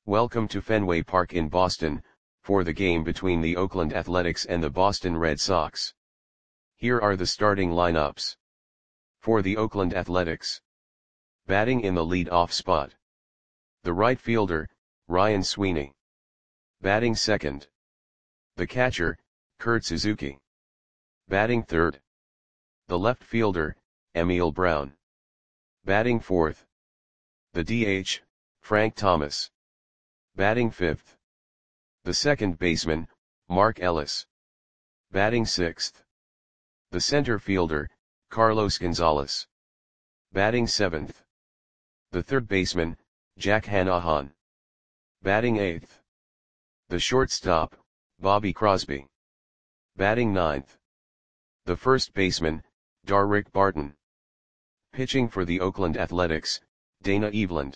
Welcome to Fenway Park in Boston, for the game between the Oakland Athletics and the Boston Red Sox. Here are the starting lineups. For the Oakland Athletics. Batting in the lead-off spot. The right fielder, Ryan Sweeney. Batting second. The catcher, Kurt Suzuki. Batting third. The left fielder, Emil Brown. Batting fourth. The DH, Frank Thomas. Batting fifth. The second baseman, Mark Ellis. Batting sixth. The center fielder, Carlos Gonzalez. Batting seventh. The third baseman, Jack Hanahan. Batting eighth. The shortstop, Bobby Crosby. Batting ninth. The first baseman, Darrick Barton. Pitching for the Oakland Athletics, Dana Eveland.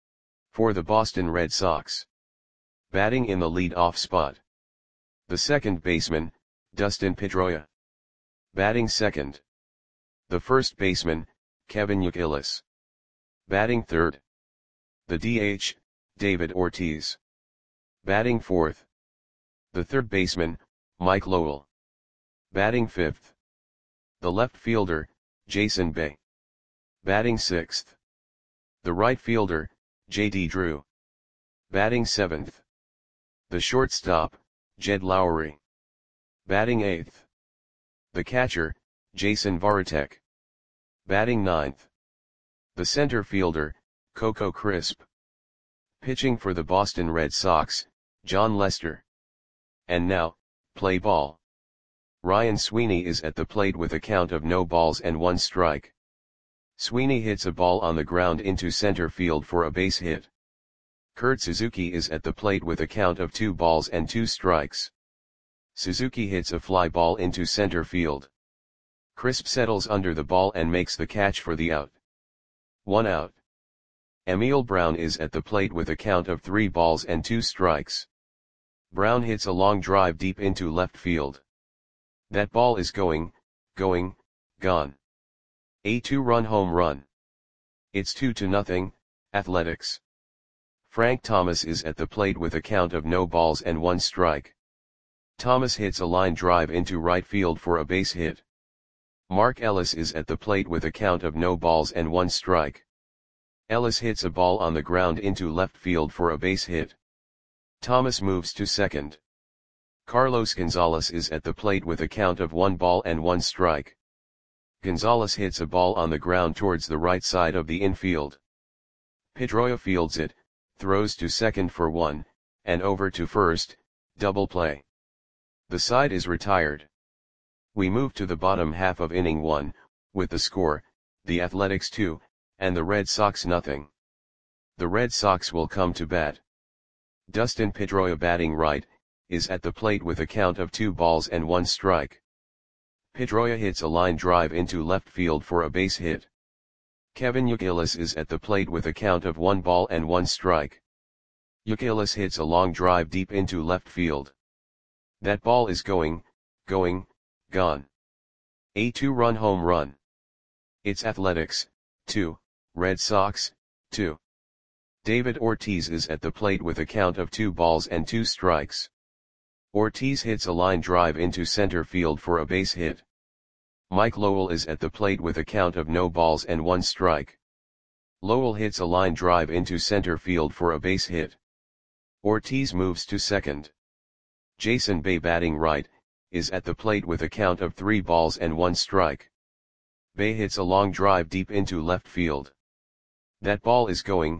For the Boston Red Sox. Batting in the lead-off spot. The second baseman, Dustin Pedroia. Batting second. The first baseman, Kevin Youkilis. Batting third. The DH, David Ortiz. Batting fourth. The third baseman, Mike Lowell. Batting fifth. The left fielder, Jason Bay. Batting sixth. The right fielder, J.D. Drew. Batting seventh. The shortstop, Jed Lowry. Batting eighth. The catcher, Jason Varitek. Batting ninth. The center fielder, Coco Crisp. Pitching for the Boston Red Sox, John Lester. And now, play ball. Ryan Sweeney is at the plate with a count of no balls and one strike. Sweeney hits a ball on the ground into center field for a base hit. Kurt Suzuki is at the plate with a count of 2 balls and 2 strikes. Suzuki hits a fly ball into center field. Crisp settles under the ball and makes the catch for the out. 1 out. Emil Brown is at the plate with a count of 3 balls and 2 strikes. Brown hits a long drive deep into left field. That ball is going, gone. A 2-run home run. It's 2-0, Athletics. Frank Thomas is at the plate with a count of no balls and 1 strike. Thomas hits a line drive into right field for a base hit. Mark Ellis is at the plate with a count of no balls and 1 strike. Ellis hits a ball on the ground into left field for a base hit. Thomas moves to second. Carlos Gonzalez is at the plate with a count of 1 ball and 1 strike. Gonzalez hits a ball on the ground towards the right side of the infield. Pedroia fields it, throws to second for 1, and over to first, double play. The side is retired. We move to the bottom half of inning 1, with the score, the Athletics 2, and the Red Sox nothing. The Red Sox will come to bat. Dustin Pedroia batting right, is at the plate with a count of 2 balls and 1 strike. Pedroia hits a line drive into left field for a base hit. Kevin Youkilis is at the plate with a count of 1 ball and 1 strike. Youkilis hits a long drive deep into left field. That ball is going, gone. A 2-run home run. It's Athletics, 2, Red Sox, 2. David Ortiz is at the plate with a count of 2 balls and 2 strikes. Ortiz hits a line drive into center field for a base hit. Mike Lowell is at the plate with a count of no balls and 1 strike. Lowell hits a line drive into center field for a base hit. Ortiz moves to second. Jason Bay batting right, is at the plate with a count of 3 balls and 1 strike. Bay hits a long drive deep into left field. That ball is going,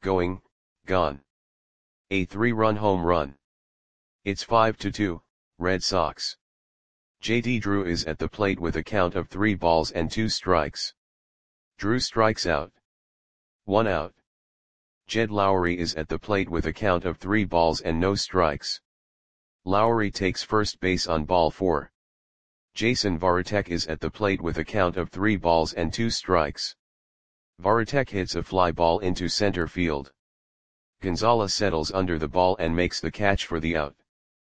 gone. A 3-run home run. It's 5-2, Red Sox. J.D. Drew is at the plate with a count of 3 balls and 2 strikes. Drew strikes out. 1 out. Jed Lowry is at the plate with a count of 3 balls and no strikes. Lowry takes first base on ball 4. Jason Varitek is at the plate with a count of 3 balls and 2 strikes. Varitek hits a fly ball into center field. Gonzalez settles under the ball and makes the catch for the out.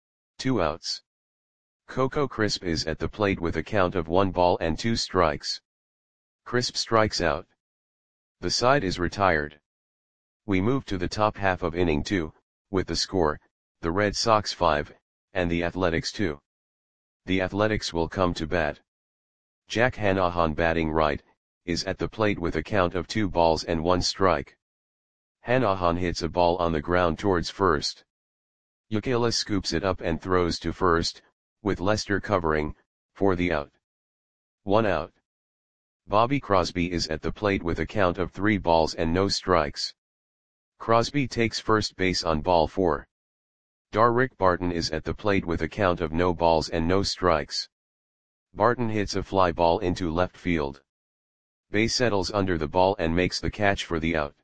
2 outs. Coco Crisp is at the plate with a count of 1 ball and 2 strikes. Crisp strikes out. The side is retired. We move to the top half of inning 2, with the score, the Red Sox 5, and the Athletics 2. The Athletics will come to bat. Jack Hannahan batting right, is at the plate with a count of 2 balls and 1 strike. Hannahan hits a ball on the ground towards first. Youkilis scoops it up and throws to first, with Lester covering, for the out. 1 out. Bobby Crosby is at the plate with a count of 3 balls and no strikes. Crosby takes first base on ball 4. Darrick Barton is at the plate with a count of no balls and no strikes. Barton hits a fly ball into left field. Bay settles under the ball and makes the catch for the out.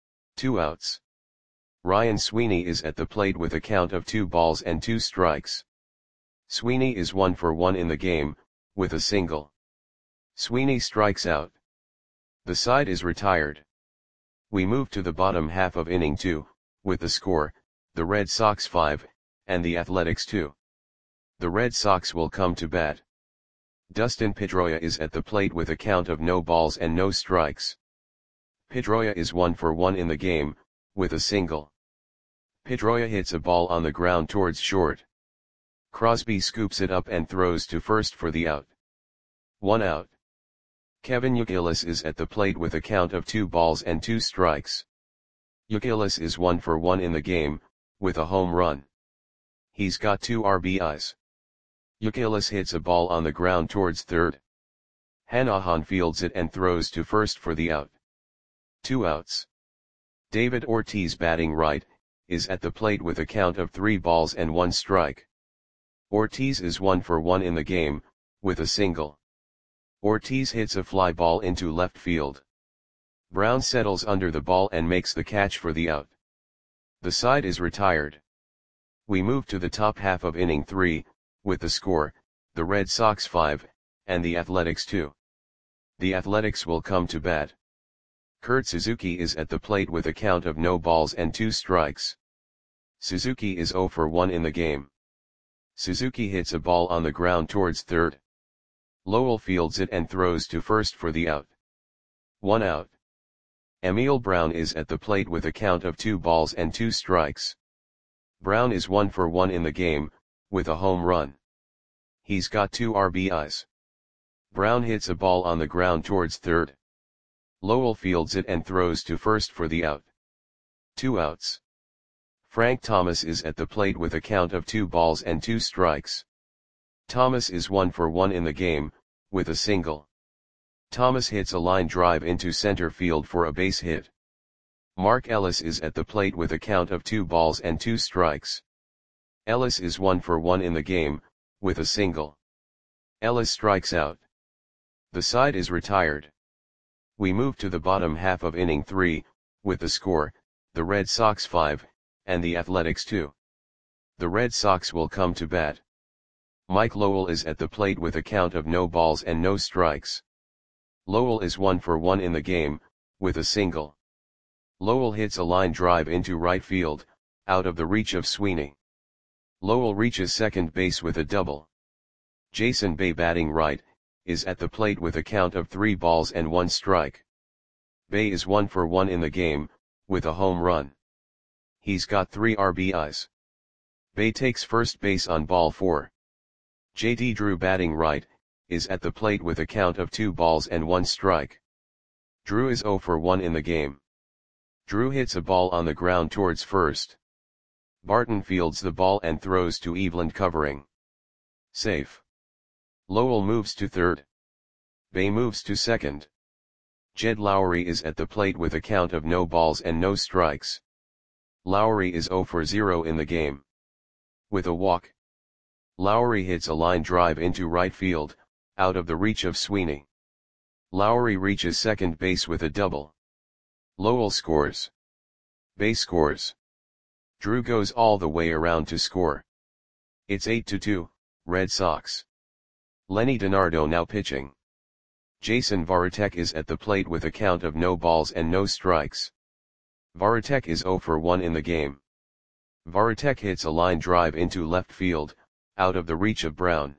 2 outs. Ryan Sweeney is at the plate with a count of 2 balls and 2 strikes. Sweeney is 1 for 1 in the game, with a single. Sweeney strikes out. The side is retired. We move to the bottom half of inning 2, with the score, the Red Sox 5, and the Athletics 2. The Red Sox will come to bat. Dustin Pedroia is at the plate with a count of no balls and no strikes. Pedroia is 1 for 1 in the game, with a single. Pedroia hits a ball on the ground towards short. Crosby scoops it up and throws to first for the out. 1 out. Kevin Youkilis is at the plate with a count of 2 balls and 2 strikes. Youkilis is 1 for 1 in the game, with a home run. He's got 2 RBIs. Youkilis hits a ball on the ground towards third. Hannahan fields it and throws to first for the out. 2 outs. David Ortiz batting right, is at the plate with a count of 3 balls and 1 strike. Ortiz is 1 for 1 in the game, with a single. Ortiz hits a fly ball into left field. Brown settles under the ball and makes the catch for the out. The side is retired. We move to the top half of inning 3, with the score, the Red Sox 5, and the Athletics 2. The Athletics will come to bat. Kurt Suzuki is at the plate with a count of no balls and 2 strikes. Suzuki is 0 for 1 in the game. Suzuki hits a ball on the ground towards third. Lowell fields it and throws to first for the out. 1 out. Emil Brown is at the plate with a count of 2 balls and 2 strikes. Brown is 1 for 1 in the game, with a home run. He's got 2 RBIs. Brown hits a ball on the ground towards third. Lowell fields it and throws to first for the out. 2 outs. Frank Thomas is at the plate with a count of 2 balls and 2 strikes. Thomas is 1 for 1 in the game, with a single. Thomas hits a line drive into center field for a base hit. Mark Ellis is at the plate with a count of 2 balls and 2 strikes. Ellis is 1 for 1 in the game, with a single. Ellis strikes out. The side is retired. We move to the bottom half of inning 3, with the score, the Red Sox 5, and the Athletics 2. The Red Sox will come to bat. Mike Lowell is at the plate with a count of no balls and no strikes. Lowell is 1 for 1 in the game, with a single. Lowell hits a line drive into right field, out of the reach of Sweeney. Lowell reaches second base with a double. Jason Bay batting right, is at the plate with a count of 3 balls and 1 strike. Bay is 1 for 1 in the game, with a home run. He's got 3 RBIs. Bay takes first base on ball 4. J.D. Drew batting right, is at the plate with a count of 2 balls and 1 strike. Drew is 0 for 1 in the game. Drew hits a ball on the ground towards first. Barton fields the ball and throws to Eveland covering. Safe. Lowell moves to third. Bay moves to second. Jed Lowry is at the plate with a count of no balls and no strikes. Lowry is 0 for 0 in the game. With a walk. Lowry hits a line drive into right field, out of the reach of Sweeney. Lowry reaches second base with a double. Lowell scores. Bay scores. Drew goes all the way around to score. It's 8-2, Red Sox. Lenny DiNardo now pitching. Jason Varitek is at the plate with a count of no balls and no strikes. Varitek is 0 for 1 in the game. Varitek hits a line drive into left field, out of the reach of Brown.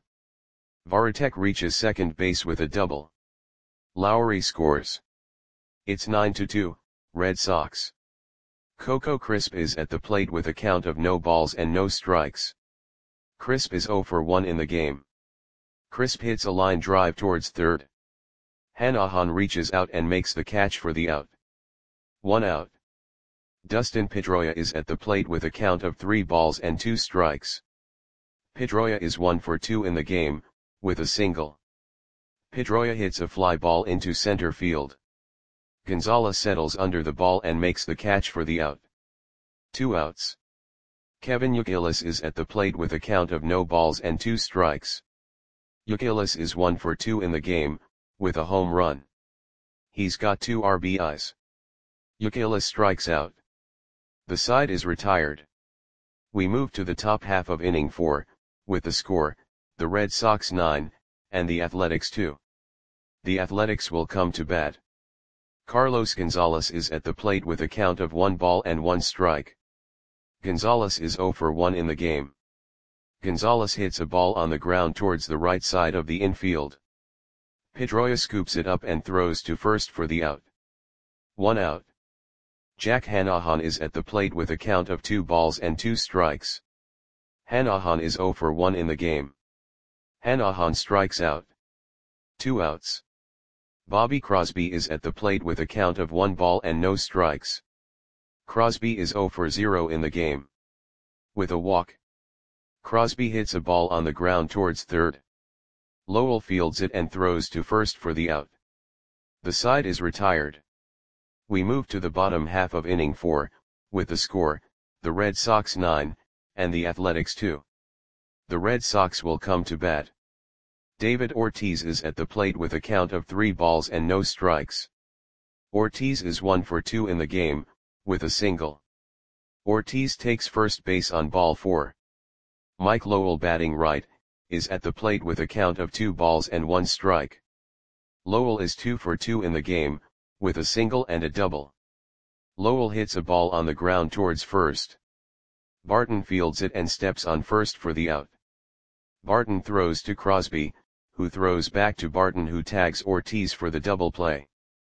Varitek reaches second base with a double. Lowry scores. It's 9-2, Red Sox. Coco Crisp is at the plate with a count of no balls and no strikes. Crisp is 0 for 1 in the game. Crisp hits a line drive towards third. Hanahan reaches out and makes the catch for the out. 1 out. Dustin Pedroia is at the plate with a count of 3 balls and 2 strikes. Pedroia is 1 for 2 in the game, with a single. Pedroia hits a fly ball into center field. Gonzalez settles under the ball and makes the catch for the out. 2 outs. Kevin Youkilis is at the plate with a count of no balls and 2 strikes. Youkilis is 1 for 2 in the game, with a home run. He's got 2 RBIs. Youkilis strikes out. The side is retired. We move to the top half of inning 4, with the score, the Red Sox 9, and the Athletics 2. The Athletics will come to bat. Carlos Gonzalez is at the plate with a count of 1 ball and 1 strike. Gonzalez is 0 for 1 in the game. Gonzalez hits a ball on the ground towards the right side of the infield. Pedroia scoops it up and throws to first for the out. 1 out. Jack Hanahan is at the plate with a count of 2 balls and 2 strikes. Hanahan is 0 for 1 in the game. Hanahan strikes out. 2 outs. Bobby Crosby is at the plate with a count of 1 ball and no strikes. Crosby is 0 for 0 in the game. With a walk. Crosby hits a ball on the ground towards third. Lowell fields it and throws to first for the out. The side is retired. We move to the bottom half of inning 4, with the score, the Red Sox 9, and the Athletics 2. The Red Sox will come to bat. David Ortiz is at the plate with a count of 3 balls and no strikes. Ortiz is 1 for 2 in the game, with a single. Ortiz takes first base on ball 4. Mike Lowell, batting right, is at the plate with a count of 2 balls and 1 strike. Lowell is 2 for 2 in the game, with a single and a double. Lowell hits a ball on the ground towards first. Barton fields it and steps on first for the out. Barton throws to Crosby, who throws back to Barton, who tags Ortiz for the double play.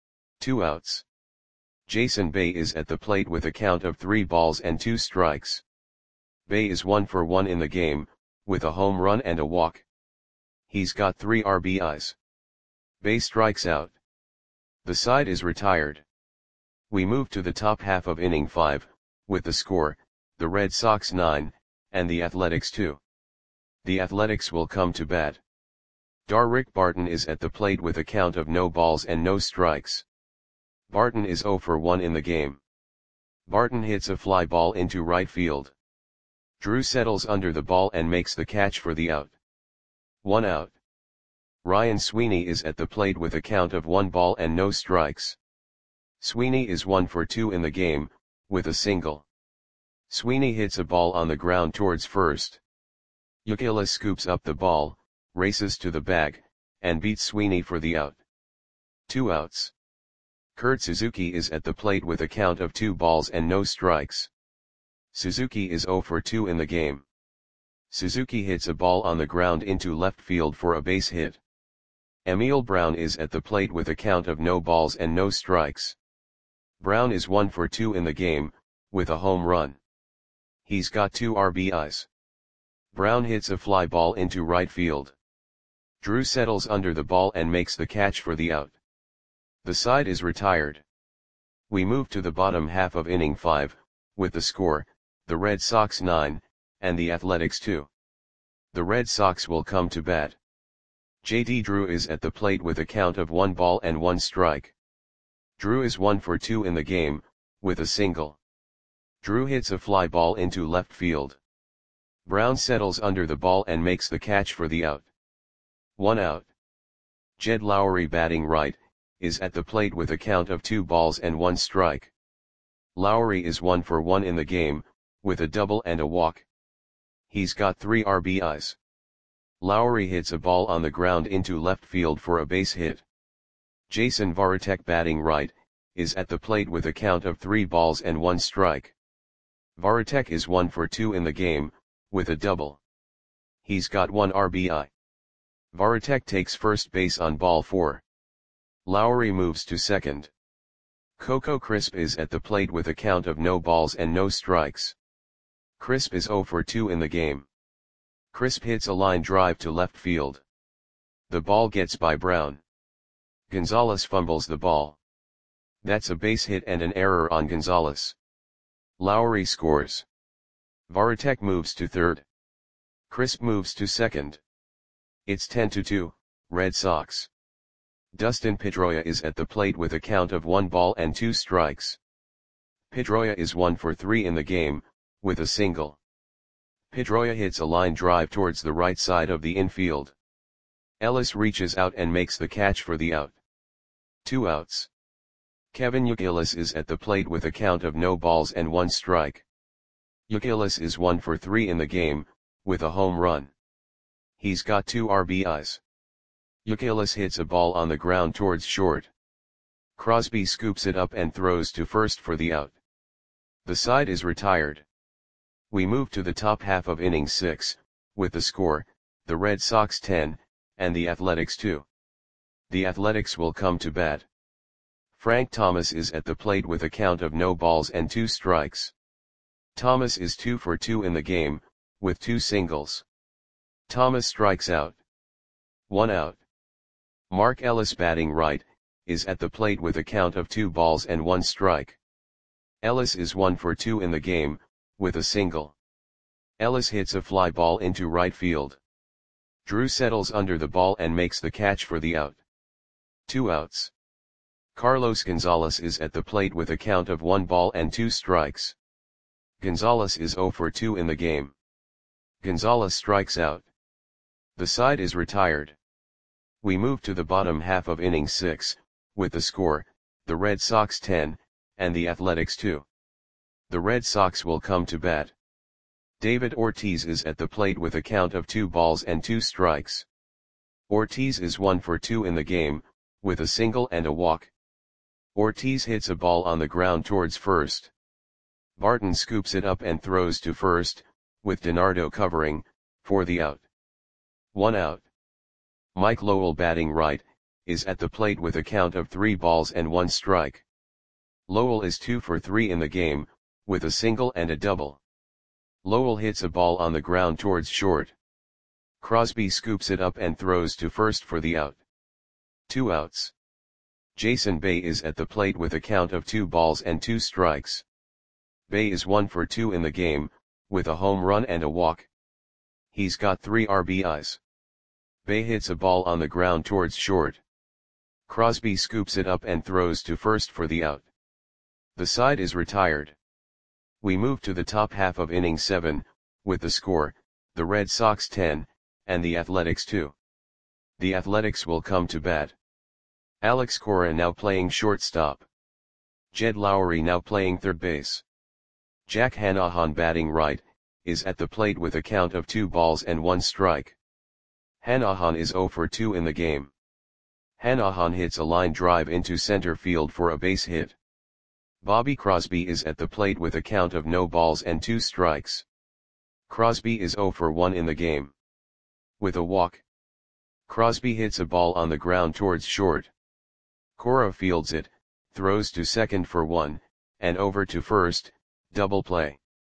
2 outs. Jason Bay is at the plate with a count of 3 balls and 2 strikes. Bay is 1 for 1 in the game, with a home run and a walk. He's got 3 RBIs. Bay strikes out. The side is retired. We move to the top half of inning 5, with the score, the Red Sox 9, and the Athletics 2. The Athletics will come to bat. Darrick Barton is at the plate with a count of no balls and no strikes. Barton is 0 for 1 in the game. Barton hits a fly ball into right field. Drew settles under the ball and makes the catch for the out. 1 out. Ryan Sweeney is at the plate with a count of 1 ball and no strikes. Sweeney is 1 for 2 in the game, with a single. Sweeney hits a ball on the ground towards first. Youkilis scoops up the ball, races to the bag, and beats Sweeney for the out. 2 outs. Kurt Suzuki is at the plate with a count of 2 balls and no strikes. Suzuki is 0 for 2 in the game. Suzuki hits a ball on the ground into left field for a base hit. Emil Brown is at the plate with a count of no balls and no strikes. Brown is 1 for 2 in the game, with a home run. He's got 2 RBIs. Brown hits a fly ball into right field. Drew settles under the ball and makes the catch for the out. The side is retired. We move to the bottom half of inning 5, with the score, the Red Sox 9, and the Athletics 2. The Red Sox will come to bat. J.D. Drew is at the plate with a count of 1 ball and 1 strike. Drew is 1 for 2 in the game, with a single. Drew hits a fly ball into left field. Brown settles under the ball and makes the catch for the out. 1 out. Jed Lowry, batting right, is at the plate with a count of 2 balls and 1 strike. Lowry is 1 for 1 in the game, with a double and a walk. He's got 3 RBIs. Lowry hits a ball on the ground into left field for a base hit. Jason Varitek, batting right, is at the plate with a count of 3 balls and 1 strike. Varitek is 1 for 2 in the game, with a double. He's got 1 RBI. Varitek takes first base on ball 4. Lowry moves to second. Coco Crisp is at the plate with a count of no balls and no strikes. Crisp is 0 for 2 in the game. Crisp hits a line drive to left field. The ball gets by Brown. Gonzalez fumbles the ball. That's a base hit and an error on Gonzalez. Lowry scores. Varitek moves to third. Crisp moves to second. It's 10-2, Red Sox. Dustin Pedroia is at the plate with a count of 1 ball and 2 strikes. Pedroia is 1 for 3 in the game, with a single. Pedroia hits a line drive towards the right side of the infield. Ellis reaches out and makes the catch for the out. 2 outs. Kevin Youkilis is at the plate with a count of no balls and 1 strike. Youkilis is 1 for 3 in the game, with a home run. He's got 2 RBIs. Youkilis hits a ball on the ground towards short. Crosby scoops it up and throws to first for the out. The side is retired. We move to the top half of inning 6, with the score, the Red Sox 10, and the Athletics 2. The Athletics will come to bat. Frank Thomas is at the plate with a count of no balls and 2 strikes. Thomas is 2 for 2 in the game, with 2 singles. Thomas strikes out. 1 out. Mark Ellis batting right, is at the plate with a count of 2 balls and 1 strike. Ellis is 1 for 2 in the game, with a single. Ellis hits a fly ball into right field. Drew settles under the ball and makes the catch for the out. 2 outs. Carlos Gonzalez is at the plate with a count of 1 ball and 2 strikes. Gonzalez is 0 for 2 in the game. Gonzalez strikes out. The side is retired. We move to the bottom half of inning 6, with the score, the Red Sox 10, and the Athletics 2. The Red Sox will come to bat. David Ortiz is at the plate with a count of 2 balls and 2 strikes. Ortiz is 1 for 2 in the game, with a single and a walk. Ortiz hits a ball on the ground towards first. Barton scoops it up and throws to first, with DiNardo covering, for the out. 1 out. Mike Lowell batting right, is at the plate with a count of 3 balls and 1 strike. Lowell is 2 for 3 in the game, with a single and a double. Lowell hits a ball on the ground towards short. Crosby scoops it up and throws to first for the out. 2 outs. Jason Bay is at the plate with a count of 2 balls and 2 strikes. Bay is 1 for 2 in the game, with a home run and a walk. He's got 3 RBIs. Bay hits a ball on the ground towards short. Crosby scoops it up and throws to first for the out. The side is retired. We move to the top half of inning 7, with the score, the Red Sox 10, and the Athletics 2. The Athletics will come to bat. Alex Cora now playing shortstop. Jed Lowry now playing third base. Jack Hanahan batting right, is at the plate with a count of 2 balls and 1 strike. Hanahan is 0 for 2 in the game. Hanahan hits a line drive into center field for a base hit. Bobby Crosby is at the plate with a count of no balls and 2 strikes. Crosby is 0 for 1 in the game. With a walk. Crosby hits a ball on the ground towards short. Cora fields it, throws to second for 1, and over to first, double play.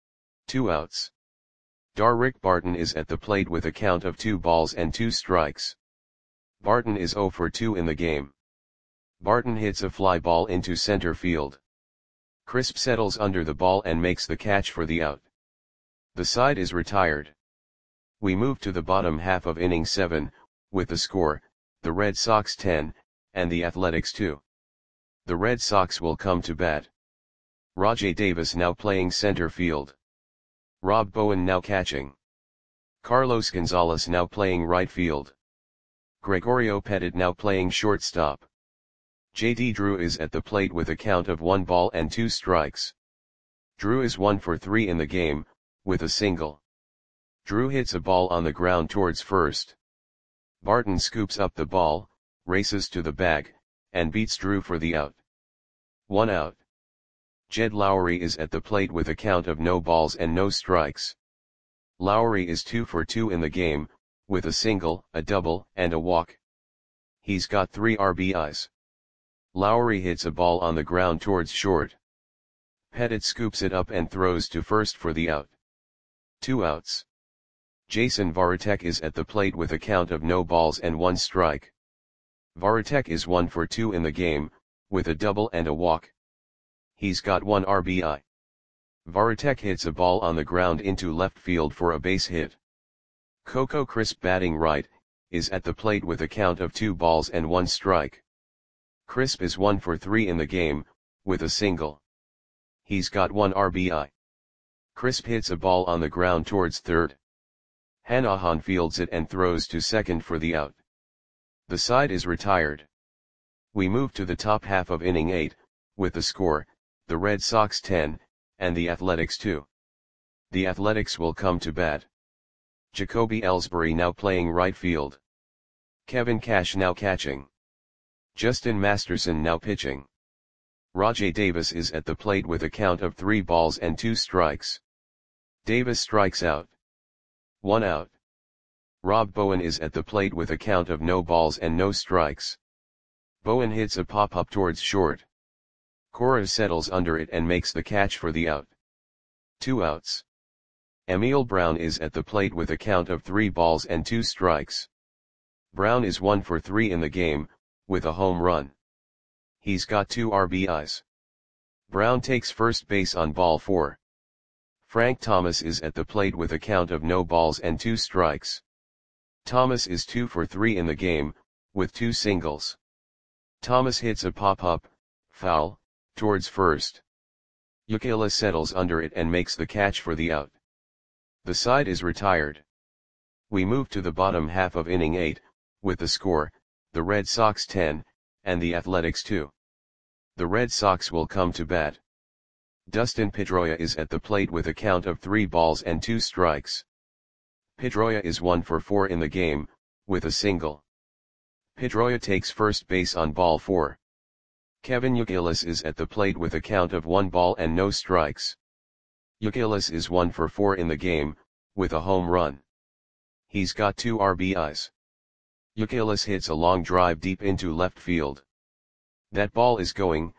2 outs. Darrick Barton is at the plate with a count of 2 balls and 2 strikes. Barton is 0 for 2 in the game. Barton hits a fly ball into center field. Crisp settles under the ball and makes the catch for the out. The side is retired. We move to the bottom half of inning 7, with the score, the Red Sox 10, and the Athletics 2. The Red Sox will come to bat. Rajai Davis now playing center field. Rob Bowen now catching. Carlos Gonzalez now playing right field. Gregorio Petit now playing shortstop. J.D. Drew is at the plate with a count of 1 ball and 2 strikes. Drew is 1 for 3 in the game, with a single. Drew hits a ball on the ground towards first. Barton scoops up the ball, races to the bag, and beats Drew for the out. 1 out. Jed Lowry is at the plate with a count of no balls and no strikes. Lowry is 2 for 2 in the game, with a single, a double, and a walk. He's got 3 RBIs. Lowry hits a ball on the ground towards short. Pettit scoops it up and throws to first for the out. 2 outs. Jason Varitek is at the plate with a count of no balls and 1 strike. Varitek is 1 for 2 in the game, with a double and a walk. He's got 1 RBI. Varitek hits a ball on the ground into left field for a base hit. Coco Crisp, batting right, is at the plate with a count of 2 balls and 1 strike. Crisp is 1 for 3 in the game, with a single. He's got 1 RBI. Crisp hits a ball on the ground towards third. Hanahan fields it and throws to second for the out. The side is retired. We move to the top half of inning 8, with the score, the Red Sox 10, and the Athletics 2. The Athletics will come to bat. Jacoby Ellsbury now playing right field. Kevin Cash now catching. Justin Masterson now pitching. Rajai Davis is at the plate with a count of 3 balls and 2 strikes. Davis strikes out. 1 out. Rob Bowen is at the plate with a count of no balls and no strikes. Bowen hits a pop-up towards short. Cora settles under it and makes the catch for the out. 2 outs. Emil Brown is at the plate with a count of 3 balls and 2 strikes. Brown is 1 for 3 in the game, with a home run. He's got 2 RBIs. Brown takes first base on ball 4. Frank Thomas is at the plate with a count of no balls and 2 strikes. Thomas is 2 for 3 in the game, with 2 singles. Thomas hits a pop-up, foul, towards first. Ukela settles under it and makes the catch for the out. The side is retired. We move to the bottom half of inning 8, with the score, the Red Sox 10, and the Athletics 2. The Red Sox will come to bat. Dustin Pedroia is at the plate with a count of 3 balls and 2 strikes. Pedroia is 1 for 4 in the game, with a single. Pedroia takes first base on ball 4. Kevin Youkilis is at the plate with a count of 1 ball and no strikes. Youkilis is 1 for 4 in the game, with a home run. He's got 2 RBIs. Youkilis hits a long drive deep into left field. That ball is gone.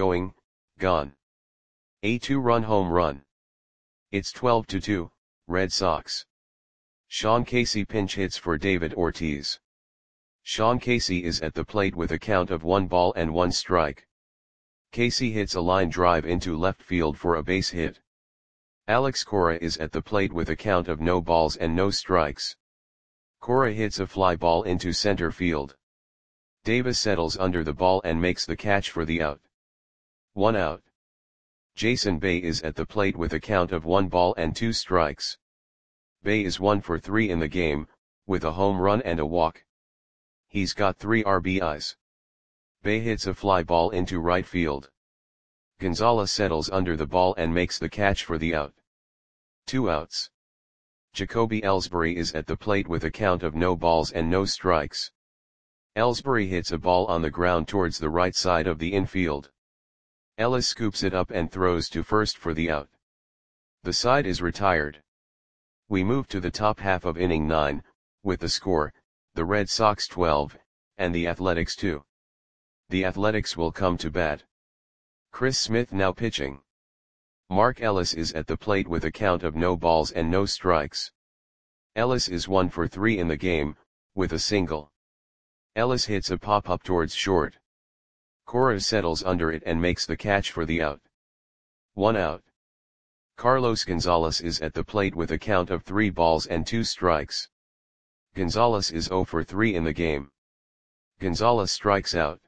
A 2-run home run. It's 12-2, Red Sox. Sean Casey pinch hits for David Ortiz. Sean Casey is at the plate with a count of 1 ball and 1 strike. Casey hits a line drive into left field for a base hit. Alex Cora is at the plate with a count of no balls and no strikes. Cora hits a fly ball into center field. Davis settles under the ball and makes the catch for the out. 1 out. Jason Bay is at the plate with a count of 1 ball and 2 strikes. Bay is 1 for 3 in the game, with a home run and a walk. He's got 3 RBIs. Bay hits a fly ball into right field. Gonzalez settles under the ball and makes the catch for the out. 2 outs. Jacoby Ellsbury is at the plate with a count of no balls and no strikes. Ellsbury hits a ball on the ground towards the right side of the infield. Ellis scoops it up and throws to first for the out. The side is retired. We move to the top half of inning 9, with the score, the Red Sox 12, and the Athletics 2. The Athletics will come to bat. Chris Smith now pitching. Mark Ellis is at the plate with a count of no balls and no strikes. Ellis is 1 for 3 in the game, with a single. Ellis hits a pop-up towards short. Cora settles under it and makes the catch for the out. 1 out. Carlos Gonzalez is at the plate with a count of 3 balls and 2 strikes. Gonzalez is 0 for 3 in the game. Gonzalez strikes out.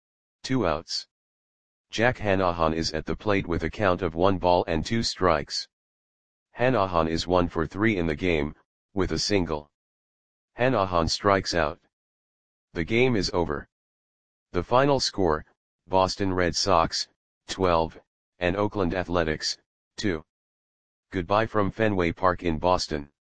2 outs. Jack Hanahan is at the plate with a count of 1 ball and 2 strikes. Hanahan is 1 for 3 in the game, with a single. Hanahan strikes out. The game is over. The final score, Boston Red Sox, 12, and Oakland Athletics, 2. Goodbye from Fenway Park in Boston.